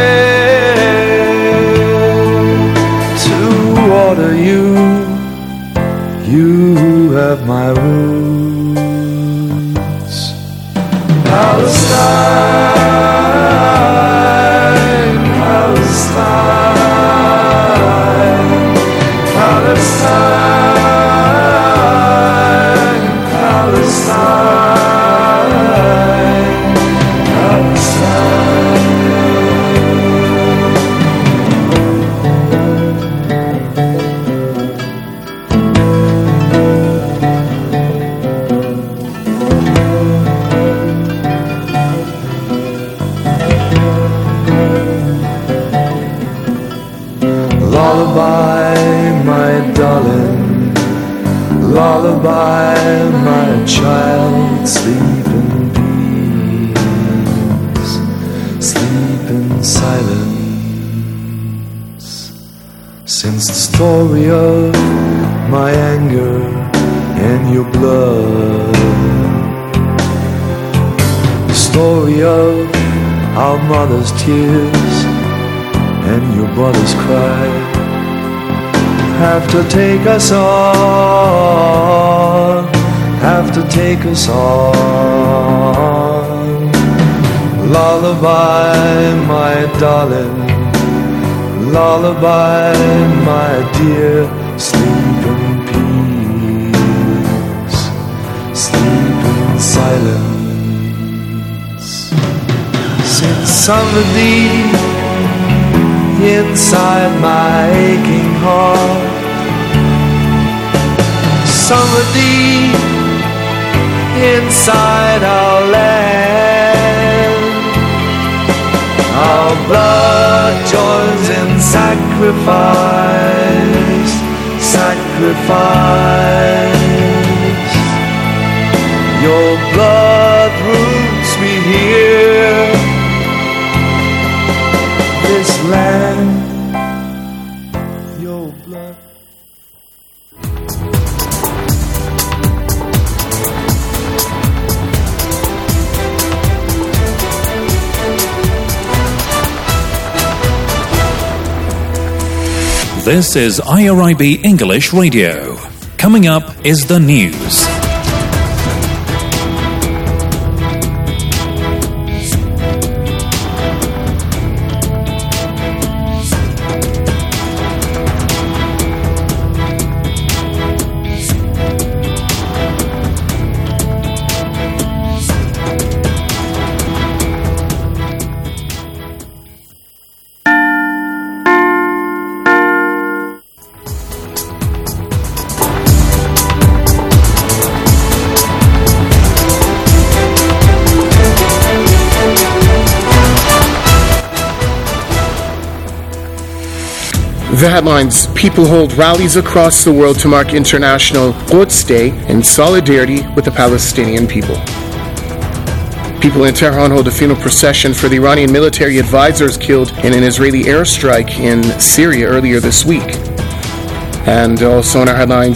red, to order you. You have my roots, Palestine, Palestine, Palestine, Palestine, Palestine. Lullaby, my darling, lullaby, my child, sleep in peace, sleep in silence. Since the story of my anger and your blood, the story of our mother's tears and your brother's cry, have to take us on, have to take us on. Lullaby, my darling, lullaby, my dear, sleep in peace, sleep in silence. Since somebody inside my aching heart, somebody inside our land, our blood joins in sacrifice, sacrifice. Your blood roots me here, this land, your blood. This is I R I B English Radio. Coming up is the news. The headlines: people hold rallies across the world to mark International Quds Day in solidarity with the Palestinian people. People in Tehran hold a funeral procession for the Iranian military advisors killed in an Israeli airstrike in Syria earlier this week. And also in our headlines,